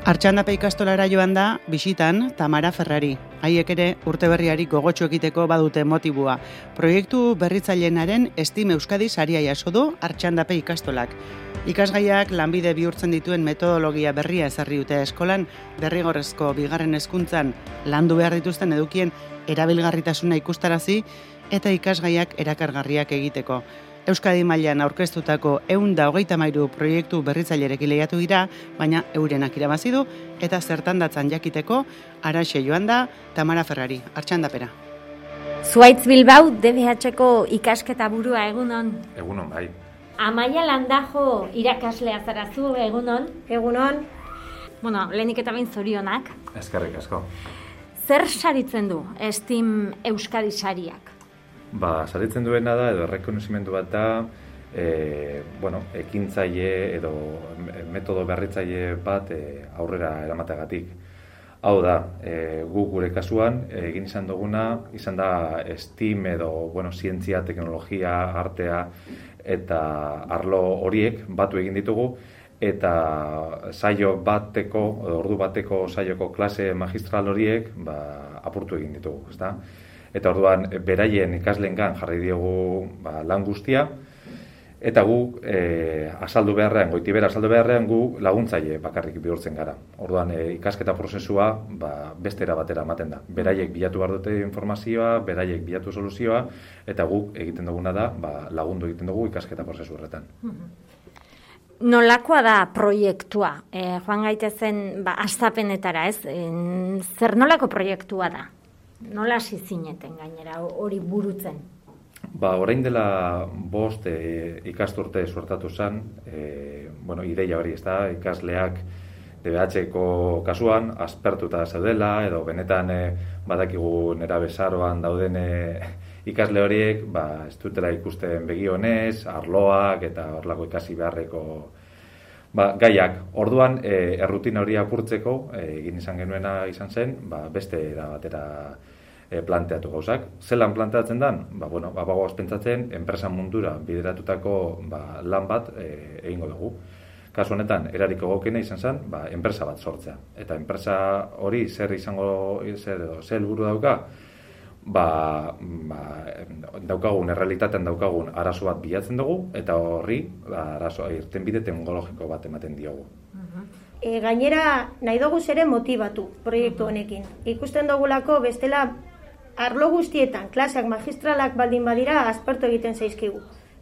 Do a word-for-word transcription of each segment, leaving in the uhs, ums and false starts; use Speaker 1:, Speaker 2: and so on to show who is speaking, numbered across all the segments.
Speaker 1: Artxandape ikastolara joan da, bisitan, Tamara Ferrari. Haiek ere urte berriari gogotsu egiteko badute motibua. Proiektu berritzailenaren Steam Euskadi saria jaso du Artxandape ikastolak. Ikasgaiak lanbide bihurtzen dituen metodologia berria ezarri dute eskolan, derrigorrezko bigarren hezkuntzan landu behar dituzten edukien erabilgarritasuna ikustarazi eta ikasgaiak erakargarriak egiteko. Euskadi mailan aurkeztutako ehun eta hogeita hamairu proiektu berritzailerekin lehiatu dira, baina eurenak irabazi du eta zertan datzan jakiteko Araxe joan da Tamara Ferrari, Artxandapera.
Speaker 2: Zuaitz Bilbao D B H-ko ikasketa burua egunon.
Speaker 3: Egunon, bai.
Speaker 2: Amaia Landajo irakaslea zarazu egunon.
Speaker 4: Egunon.
Speaker 2: Bueno, lehenik eta behin zorionak.
Speaker 3: Eskerrik asko.
Speaker 2: Zer saritzen du Steam Euskadi sariak?
Speaker 3: Ba, saritzen duena da, edo errekonozimendu bat da, e, bueno, ekintzaile edo metodo berritzaile bat e, aurrera eramateagatik. Hau da, e, gu gure kasuan, egin izan duguna, izan da STEAM edo, bueno, zientzia, teknologia, artea eta arlo horiek batu egin ditugu, eta saio bateko, ordu bateko saioko klase magistral horiek, ba, apurtu egin ditugu, ezta? Eta orduan beraien ikaslengan jarri diogu ba, lan guztia, eta gu e, azaldu beharrean, goitibera azaldu beharrean gu laguntzaile bakarrik bihurtzen gara. Orduan e, ikasketa prozesua ba, bestera batera ematen da. Beraiek bilatu behar dute informazioa, beraiek bilatu soluzioa, eta guk egiten duguna da ba, lagundu egiten dugu ikasketa prozesu horretan.
Speaker 2: Nolakoa da proiektua? E, joan gaitezen ba, astapenetara, ez? E, zer nolako proiektua da? Nola hasi zineten gainera hori burutzen?
Speaker 3: Ba, orain dela bost e, ikasturte suertatu zen, e, bueno, ideia hori, ez da, ikasleak D B H-ko kasuan aspertuta zaudela, edo benetan e, badakigu nera bezaroan dauden e, ikasle horiek, ba, ez dutela ikusten begionez, arloak eta horlako ikasi beharreko ba, gaiak. Orduan, e, errutina hori apurtzeko, e, egin izan genuena izan zen, ba, beste era batera e, planteatu gauzak. Zelan planteatzen dan? Ba, bueno, ba, bagoaz pentsatzen, enpresa mundura bideratutako ba, lan bat e, egingo dugu. Kasu honetan, erariko egokena izan zen, ba, enpresa bat sortzea. Eta enpresa hori zer izango, zer edo, zer helburu dauka, ba, ba, daukagun, errealitatean daukagun arazo bat bilatzen dugu, eta horri ba, arazoa irtenbide teknologiko bat ematen diogu.
Speaker 4: E, gainera, nahi dugu ere motibatu proiektu honekin. Ikusten dugulako bestela arlo guztietan, klaseak magistralak baldin badira, aspertu egiten zaizkigu.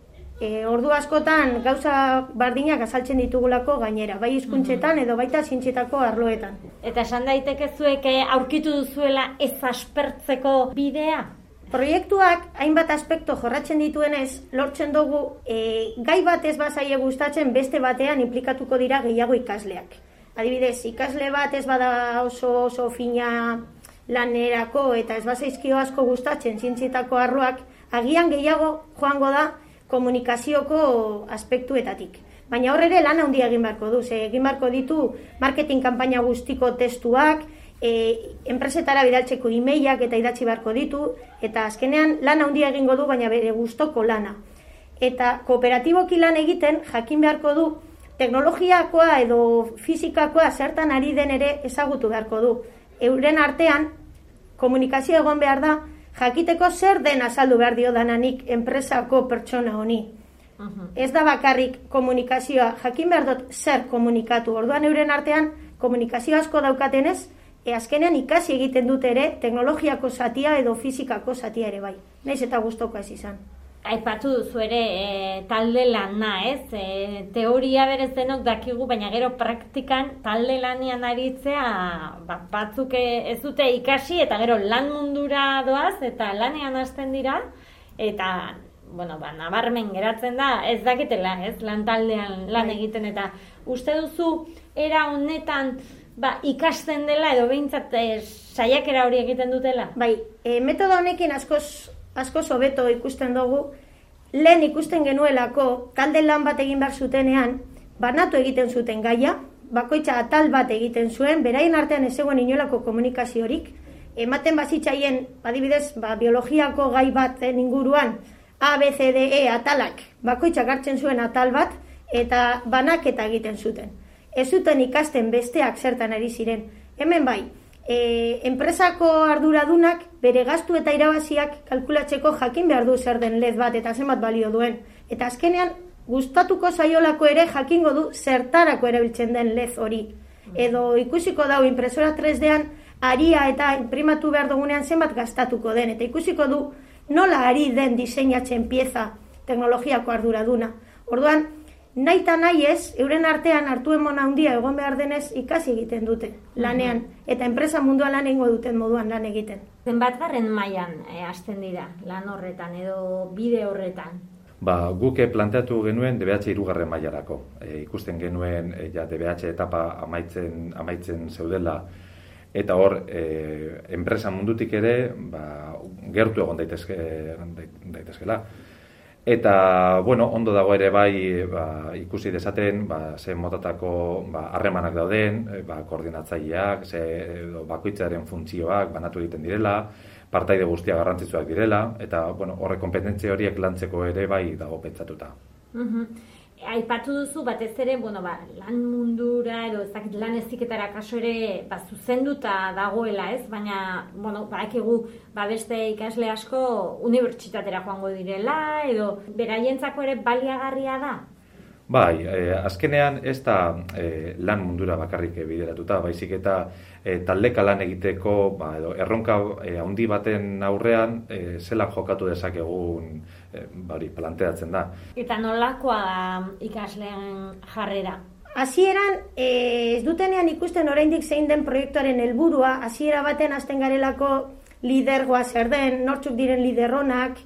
Speaker 4: E, ordu askotan gauza bardinak azaltzen ditugulako gainera, bai hizkuntzetan edo baita zientzietako arloetan.
Speaker 2: Eta esan daiteke zuek aurkitu duzuela ez aspertzeko bidea?
Speaker 4: Proiektuak hainbat aspektu jorratzen dituenez, lortzen dugu e, gai bat ez bazaie gustatzen beste batean inplikatuko dira gehiago ikasleak. Adibidez, ikasle bat ez bada oso oso fina lanerako eta ez bazaizkio asko gustatzen zientzietako arloak, agian gehiago joango da komunikazioko aspektuetatik. Baina hor ere lan handia egin beharko du, ze egin beharko ditu marketing kanpaina guztiko testuak, e, enpresetara bidaltzeko emailak eta idatzi beharko ditu, eta azkenean lan handia egingo du, baina bere gustoko lana. Eta kooperatiboki lan egiten jakin beharko du teknologiakoa edo fizikakoa zertan ari den ere ezagutu beharko du. Euren artean komunikazio egon behar da, jakiteko zer den azaldu behar dio dananik enpresako pertsona honi. Uh-huh. Ez da bakarrik komunikazioa, jakin behar dut zer komunikatu. Orduan euren artean komunikazio asko daukatenez, e azkenean ikasi egiten dute ere teknologiako zatia edo fizikako zatia ere bai. Naiz eta gustoko ez izan.
Speaker 2: Aipatu duzu ere e, talde lana, ez? E, teoria berez denok dakigu, baina gero praktikan talde lanian aritzea ba, batzuk ez dute ikasi eta gero lan mundura doaz eta lanean hasten dira eta bueno, ba, nabarmen geratzen da, ez dakitela, ez? Lan taldean lan egiten eta uste duzu era honetan ba, ikasten dela edo behintzat e, saiakera hori egiten dutela?
Speaker 4: Bai, e, metodo honekin askoz asko hobeto ikusten dugu, lehen ikusten genuelako talde lan bat egin behar zutenean, banatu egiten zuten gaia, bakoitza atal bat egiten zuen, beraien artean ez zegoen inolako komunikaziorik, ematen bazitzaien, adibidez, ba, biologiako gai bat inguruan, A, B, C, D, E atalak, bakoitzak hartzen zuen atal bat, eta banaketa egiten zuten. ez zuten ikasten besteak zertan ari ziren. Hemen bai, e, enpresako arduradunak bere gastu eta irabaziak kalkulatzeko jakin behar du zer den lez bat eta zenbat balio duen. Eta azkenean, gustatuko zaiolako ere jakingo du zertarako erabiltzen den lez hori. Edo ikusiko dau impresora tres D-an aria eta imprimatu behar dugunean zenbat gastatuko den. Eta ikusiko du nola ari den diseinatzen pieza teknologiako arduraduna. Orduan, nahi eta nahi ez, euren artean hartu emon handia egon behar denez ikasi egiten dute lanean. Eta enpresa munduan lan egingo duten moduan lan egiten.
Speaker 2: Zenbatgarren mailan e, hasten dira lan horretan edo bide horretan?
Speaker 3: Ba, guke planteatu genuen D B H hirugarren mailarako. E, ikusten genuen e, ja, D B H etapa amaitzen, amaitzen zeudela, eta hor, e, enpresa mundutik ere, ba, gertu egon daitezke, daitezkela. Eta, bueno, ondo dago ere bai ba, ikusi dezaten, ba, ze motatako ba, harremanak dauden, ba, koordinatzaileak, ze edo, bakoitzaren funtzioak banatu egiten direla, partaide guztia garrantzitsuak direla, eta bueno, horre kompetentzia horiek lantzeko ere bai dago pentsatuta.
Speaker 2: Uh-huh. Aipatu duzu batez ere, bueno, ba, lan mundura edo ezakit lan heziketara kaso ere ba, zuzenduta dagoela, ez? Baina, bueno, badakigu ba, beste ikasle asko unibertsitatera joango direla edo beraientzako ere baliagarria da?
Speaker 3: Bai, eh, azkenean ez da eh, lan mundura bakarrik bideratuta, baizik eta eh, taldeka lan egiteko ba, edo erronka eh, handi baten aurrean eh, zelan jokatu dezakegun eh, bari, planteatzen da.
Speaker 2: Eta nolakoa da ikasleen jarrera?
Speaker 4: Hasieran eh, ez dutenean ikusten oraindik zein den proiektuaren helburua, hasiera baten hasten garelako lidergoa zer den, nortzuk diren liderronak,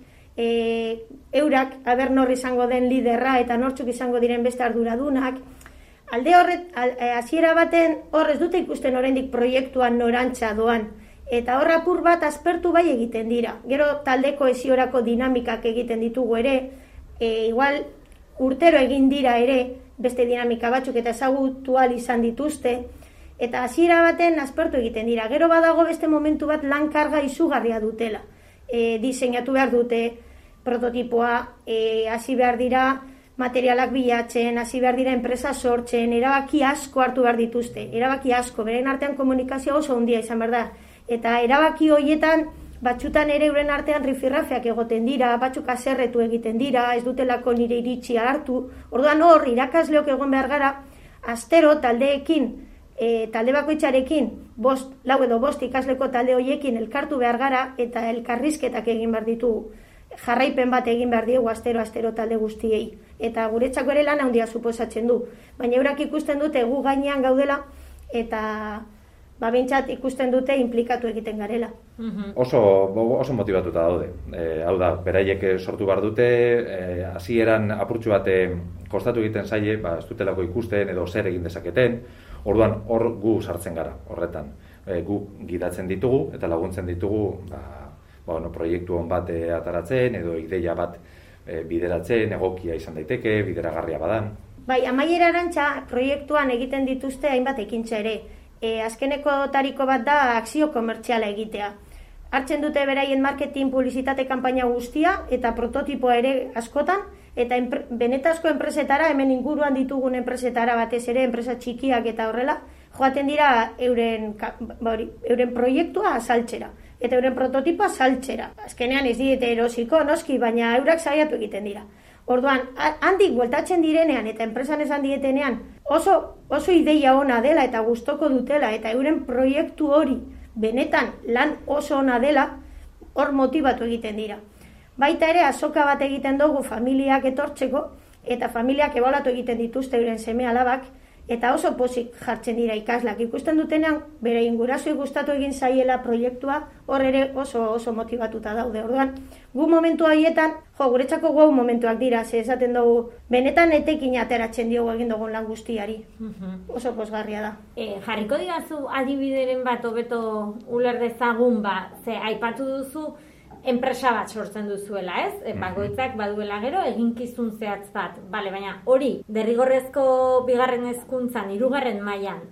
Speaker 4: E, eurak, aber nor izango den liderra eta nortzuk izango diren beste arduradunak. Alde horret, hasiera baten hor ez dute ikusten oraindik proiektuan norantza doan. Eta hor apur bat aspertu bai egiten dira. Gero taldeko hesiorako dinamikak egiten ditugu ere, e, igual urtero egin dira ere beste dinamika batzuk eta ezagutu ahal izan dituzte. Eta hasiera baten aspertu egiten dira. Gero badago beste momentu bat lan karga izugarria dutela. E, diseinatu behar dute prototipoa, e, hasi behar dira materialak bilatzen, hasi behar dira enpresa sortzen, erabaki asko hartu behar dituzte, erabaki asko, beren artean komunikazio oso handia izan behar da. Eta erabaki horietan, batzutan ere euren artean rifirrafeak egoten dira, batzuk haserretu egiten dira, ez dutelako nire iritzia hartu. Orduan hor, irakasleok egon behar gara, astero taldeekin, E, talde bakoitzarekin, bost, lau edo bost ikasleko talde horiekin elkartu behar gara eta elkarrizketak egin behar ditugu. Jarraipen bat egin behar diegu astero-astero talde guztiei. Eta guretzako ere lan handia suposatzen du. Baina eurak ikusten dute gu gainean gaudela eta ba, behintzat ikusten dute implikatu egiten garela.
Speaker 3: Oso, oso motivatuta daude. E, hau da, beraiek sortu behar dute, e, hasieran apurtxu bat kostatu egiten zaie, ba, ez dutelako ikusten edo zer egin dezaketen. Orduan, hor gu sartzen gara, horretan. E, gu gidatzen ditugu eta laguntzen ditugu ba, ba, bueno, proiektu hon bat e, ataratzen edo ideia bat e, bideratzen, egokia izan daiteke, bideragarria badan.
Speaker 4: Bai, amaiera arantxa proiektuan egiten dituzte hainbat ekintza ere. E, azkeneko tariko bat da akzio komertziala egitea. Hartzen dute beraien marketing publizitate kanpaina guztia eta prototipoa ere askotan, eta enpre, benetazko enpresetara, hemen inguruan ditugun enpresetara batez ere, enpresa txikiak eta horrela, joaten dira euren, bori, euren proiektua azaltzera, eta euren prototipoa azaltzera. Azkenean ez diete erosiko, noski, baina eurak saiatu egiten dira. Orduan, handik bueltatzen direnean eta enpresan esan dietenean, oso, oso ideia ona dela eta gustoko dutela, eta euren proiektu hori benetan lan oso ona dela, hor motibatu egiten dira. Baita ere, azoka bat egiten dugu familiak etortzeko, eta familiak ebaluatu egiten dituzte euren seme alabak, eta oso pozik jartzen dira ikaslak. Ikusten dutenean, bere ingurasoi gustatu egin zaiela proiektua, hor ere oso oso motibatuta daude. Orduan, gu momentu horietan, jo, guretzako gau momentuak dira, ze esaten dugu, benetan etekin ateratzen diogu egin dugun lan guztiari. Uh-huh. Oso posgarria da.
Speaker 2: E, jarriko digazu adibideren bat hobeto uler dezagun ba, ze aipatu duzu, enpresa bat sortzen duzuela, ez? E, bakoitzak baduela gero eginkizun zehatz bat. Bale, baina hori derrigorrezko bigarren hezkuntzan, hirugarren mailan,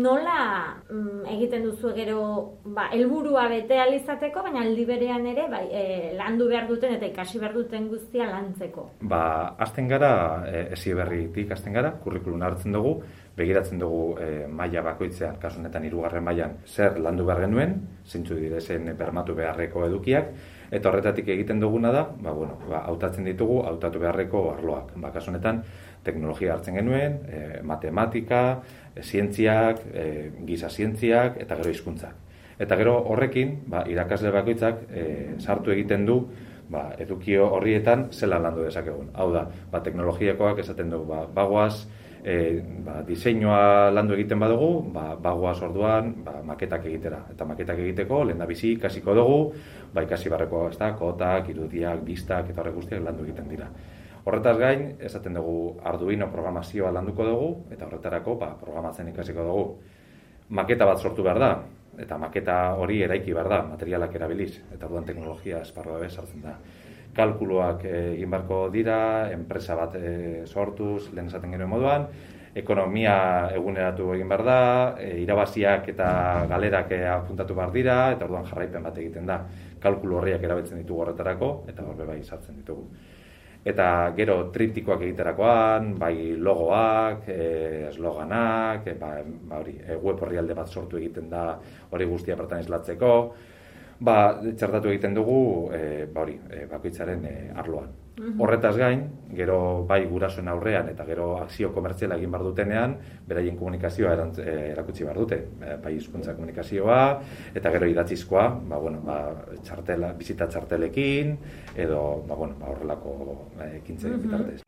Speaker 2: nola mm, egiten duzu gero ba, helburua bete ahal izateko, baina aldi berean ere bai, e, landu behar duten eta ikasi behar duten guztia lantzeko?
Speaker 3: Ba, hasten gara, e, Heziberritik hasten gara, kurrikuluna hartzen dugu, begiratzen dugu e, maila bakoitzean, kasu honetan hirugarren mailan, zer landu behar genuen, zeintzu direzen bermatu beharreko edukiak, eta horretatik egiten duguna da, ba, bueno, ba, hautatzen ditugu, hautatu beharreko arloak. Ba, kasu honetan, teknologia hartzen genuen, e, matematika, e, zientziak, e, giza zientziak, eta gero hizkuntzak. Eta gero horrekin, ba, irakasle bakoitzak e, sartu egiten du, ba, edukio horrietan zelan landu dezakegun. Hau da, ba, teknologiakoak esaten du, ba, bagoaz, e, ba, diseinua landu egiten badugu, ba, bagoaz orduan, ba, maketak egitera. Eta maketak egiteko, lehendabizi ikasiko dugu, ba, ikasi barreko, ez da, kotak, irudiak, biztak, eta horrek guztiak landu egiten dira. Horretaz gain, esaten dugu Arduino programazioa landuko dugu, eta horretarako, ba, programatzen ikasiko dugu. Maketa bat sortu behar da, eta maketa hori eraiki behar da, materialak erabiliz, eta orduan teknologia esparrua bez sartzen da. Kalkuluak egin beharko dira, enpresa bat e, sortuz, lehen esaten genuen moduan, ekonomia eguneratu egin behar da, e, irabaziak eta galerak apuntatu behar dira, eta orduan jarraipen bat egiten da. Kalkulu horriak erabiltzen ditugu horretarako, eta horbe bai sartzen ditugu. Eta gero triptikoak egiterakoan, bai logoak, e, esloganak, e, ba, ba hori, e, web orrialde bat sortu egiten da hori guztia bertan islatzeko, ba, txertatu egiten dugu e, ba hori, e, bakoitzaren e, arloan. Horretaz gain, gero bai gurasoen aurrean eta gero akzio komertziala egin behar dutenean, beraien komunikazioa erantz, e, erakutsi behar dute. E, bai hizkuntza komunikazioa, eta gero idatzizkoa, ba, bueno, ba, txartela, bizita txartelekin, edo ba, bueno, ba, horrelako e, ekintzen uh-huh. bitartez.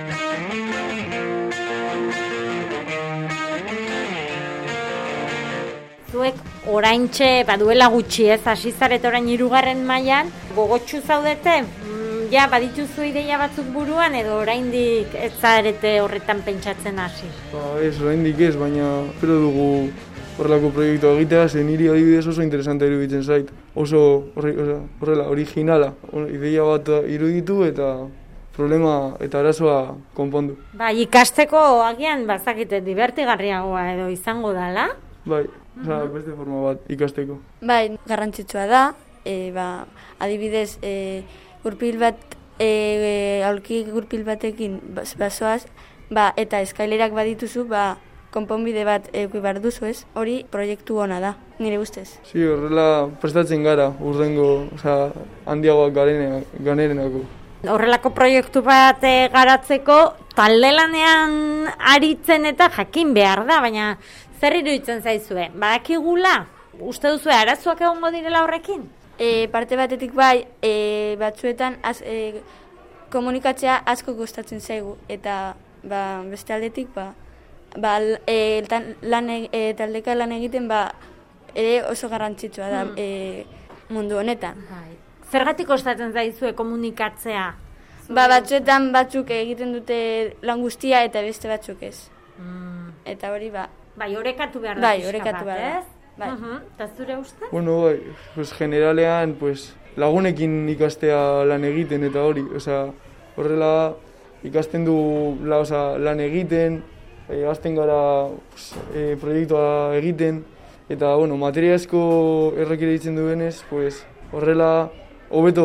Speaker 2: Zuek oraintxe, baduela gutxi ez, hasi zarete orain hirugarren mailan, gogotsu zaudete? Ja, badituzu ideia batzuk buruan edo oraindik ez zarete horretan pentsatzen hasi?
Speaker 5: Ba, ez, oraindik ez, baina espero dugu horrelako proiektua egitea, zen niri adibidez oso interesante iruditzen zait. Oso horrela, originala, ideia bat iruditu eta problema eta arazoa konpondu.
Speaker 2: Bai, ikasteko agian bazakite divertigarriagoa edo izango dela?
Speaker 5: Bai, uh-huh. beste forma bat ikasteko.
Speaker 6: Bai, garrantzitsua da, e, ba, adibidez, e, gurpil bat, e, e, aulki gurpil batekin basoaz, ba, eta eskailerak badituzu, ba, konponbide bat eduki behar duzu ez, hori proiektu ona da, nire ustez.
Speaker 5: Si, horrela prestatzen gara, urdengo, oza, handiagoak ganerenako.
Speaker 2: Horrelako proiektu bat e, garatzeko, talde lanean aritzen eta jakin behar da, baina zer iruditzen zaizue? Badakigula, uste duzu arazoak egongo direla horrekin?
Speaker 6: E, parte batetik bai, e, batzuetan az, e, komunikatzea asko gustatzen zaigu, eta ba, beste aldetik, ba, ba, e, lan, e, taldeka lan egiten ba, ere oso garrantzitsua da hmm. e, mundu honetan.
Speaker 2: Bai. Zergatik kostatzen zaizue komunikatzea?
Speaker 6: Ba, batzuetan batzuk egiten dute lan guztia eta beste batzuk ez. Hmm. Eta hori ba...
Speaker 2: Bai, orekatu behar da.
Speaker 6: Bai, orekatu behar da.
Speaker 2: Bai. Uh-huh. Eta zure uste?
Speaker 5: Bueno, bai, pues, generalean pues, lagunekin ikastea lan egiten eta hori, osea, horrela ikasten du la, osea, lan egiten, e, hasten gara pues, e, proiektua egiten, eta bueno, materia asko errekire ditzen duenez, pues, horrela hobeto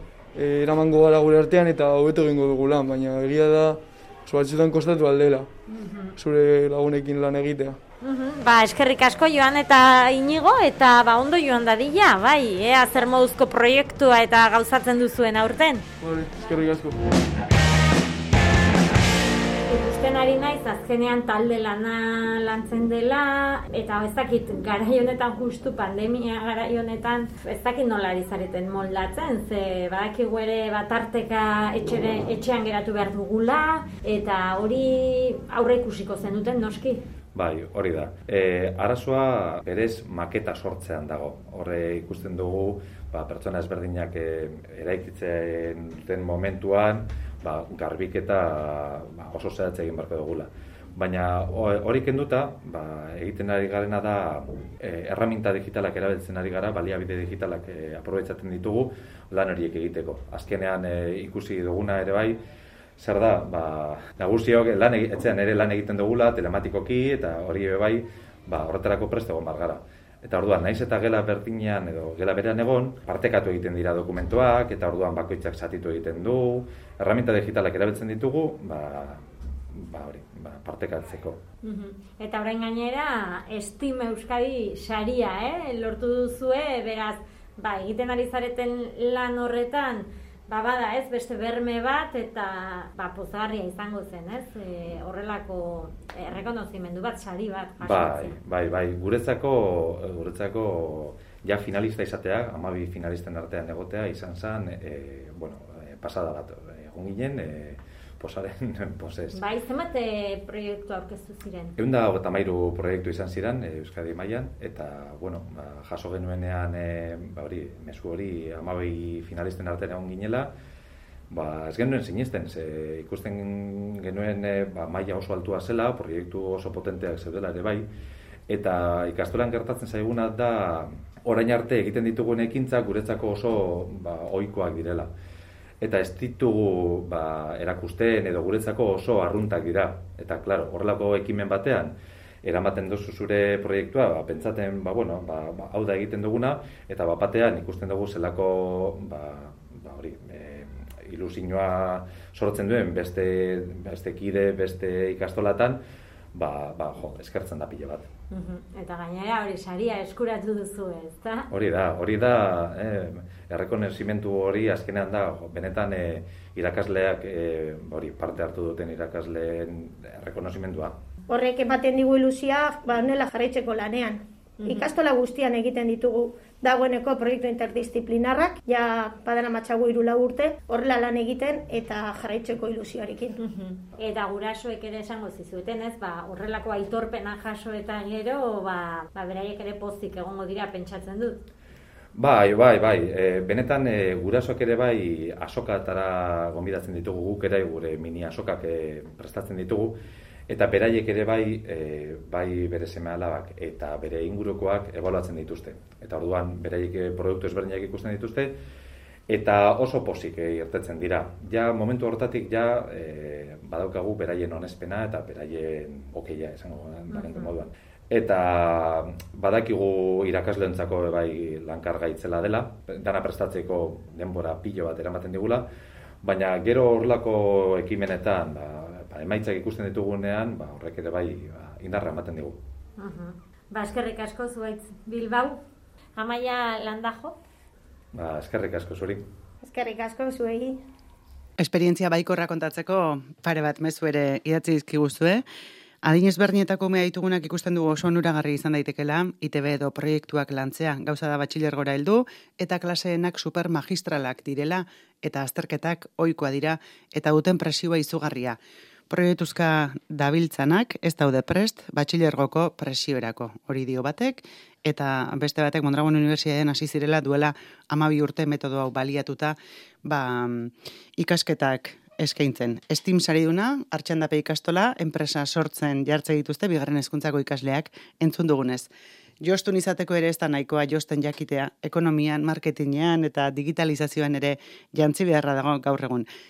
Speaker 5: e, eramango gara gure artean eta hobeto egingo dugu lan, baina egia da oso batzuetan kostatu aldela, uh-huh. zure lagunekin lan egitea.
Speaker 2: Uhum. Ba, eskerrik asko Joan eta Inigo, eta ba, ondo joan dadila, bai, ea zer moduzko proiektua eta gauzatzen duzuen aurten.
Speaker 5: Bai, eskerrik asko.
Speaker 2: Ikusten ari naiz, azkenean talde lana lantzen dela, eta ez dakit garai honetan justu pandemia garai honetan, ez dakit nola ari zareten moldatzen, ze badakigu ere batarteka etxere, etxean geratu behar dugula, eta hori aurre ikusiko zenuten noski.
Speaker 3: Bai, hori da. E, arazoa berez maketa sortzean dago. Horre ikusten dugu, ba, pertsona ezberdinak e, eraikitzen duten momentuan, ba, garbiketa ba, oso zehatz egin beharko dugula. Baina hori kenduta, ba, egiten ari garena da e, erraminta digitalak erabiltzen ari gara, baliabide digitalak e, aprobetxatzen ditugu lan horiek egiteko. Azkenean e, ikusi duguna ere bai, zer da, ba, nagusiok lan etxean ere lan egiten dugula, telematikoki, eta hori bai, ba, horretarako prest egon bar gara. Eta orduan, naiz eta gela berdinean edo gela berean egon, partekatu egiten dira dokumentuak, eta orduan bakoitzak zatitu egiten du, erraminta digitalak erabiltzen ditugu, ba, ba, hori, ba, partekatzeko.
Speaker 2: Eta orain gainera, Steam Euskadi saria, eh? lortu duzue, beraz, ba, egiten ari zareten lan horretan, ba, bada, ez, beste berme bat, eta ba, pozgarria izango zen, ez, e, horrelako errekonozimendu bat, sari bat,
Speaker 3: jasotzen. Bai, bai, bai, guretzako, guretzako, ja finalista izatea, hamabi finalisten artean egotea, izan zen, e, bueno, pasada bat, egon ginen, e, posaren, posez.
Speaker 2: Bai, zenbat proiektu aurkeztu ziren?
Speaker 3: Ehun eta hogeita hamairu proiektu izan ziren Euskadi mailan, eta, bueno, ba, jaso genuenean, e, ba, hori, mezu hori hamabi finalisten artean egon ginela, ba, ez genuen sinisten, ze ikusten genuen e, ba, maila oso altua zela, proiektu oso potenteak zeudela ere bai, eta ikastolan gertatzen zaiguna da, orain arte egiten ditugun ekintzak guretzako oso ba, ohikoak direla. Eta ez ditugu ba, erakusten edo guretzako oso arruntak dira. Eta, klaro, horrelako ekimen batean, eramaten duzu zure proiektua, ba, pentsaten, ba, bueno, ba, ba, hau da egiten duguna, eta bat batean ikusten dugu zelako, ba, ba, hori, e, ilusioa sortzen duen beste, beste kide, beste ikastolatan, ba, ba, jo, eskertzen da pile bat.
Speaker 2: Eta gainera hori saria eskuratu duzu, ezta?
Speaker 3: Hori da, hori da, eh, errekonozimentu hori azkenean da, jo, benetan eh, irakasleak, eh, hori, parte hartu duten irakasleen errekonozimendua.
Speaker 4: Horrek ematen digu ilusia, ba, honela jarraitzeko lanean. Ikastola guztian egiten ditugu dagoeneko proiektu interdisciplinarrak, ja badana matxago hiru lau urte, horrela lan egiten eta jarraitzeko ilusioarekin.
Speaker 2: Eta gurasoek ere esango zizuten, ez, ba, horrelako aitorpena jaso eta gero, ba, ba beraiek ere pozik egongo dira pentsatzen dut.
Speaker 3: Bai, bai, bai. E, benetan e, gurasoak ere bai asokatara gonbidatzen ditugu, guk ere gure mini asokak e, prestatzen ditugu. Eta beraiek ere bai, e, bai bere seme-alabak eta bere ingurukoak ebaluatzen dituzte. Eta orduan beraiek produktu ezberdinak ikusten dituzte eta oso pozik e, irtetzen dira. Ja momentu hortatik ja e, badaukagu beraien onespena eta beraien okeia esango uh-huh. moduan. Eta badakigu irakasleentzako bai lankarga itzela dela, dana prestatzeko denbora pilo bat eramaten digula, baina gero horrelako ekimenetan, ba, ba, emaitzak ikusten ditugunean, ba, horrek ere bai ba, indarra ematen digu.
Speaker 2: Uh-huh. Ba, eskerrik asko Zuaitz Bilbao, Amaia Landajo.
Speaker 3: Ba, eskerrik asko zuri.
Speaker 4: Eskerrik asko zuei.
Speaker 1: Esperientzia baikorra kontatzeko pare bat mezu ere idatzi dizkiguzue. Adin ezberdinetako umea ditugunak ikusten dugu oso onuragarri izan daitekela, I T B edo proiektuak lantzea, gauza da batxilergora heldu, eta klaseenak supermagistralak direla, eta azterketak ohikoa dira, eta duten presioa izugarria. Proiektuzka dabiltzanak ez daude prest, batxilergoko presioerako, hori dio batek, eta beste batek Mondragon Unibertsitatean hasi zirela duela hamabi urte metodo hau baliatuta, ba, ikasketak eskaintzen. Steam sariduna, Artxandape ikastola, enpresa sortzen jartze dituzte bigarren hezkuntzako ikasleak entzun dugunez. Jostun izateko ere ez da nahikoa josten jakitea, ekonomian, marketingean eta digitalizazioan ere jantzi beharra dago gaur egun.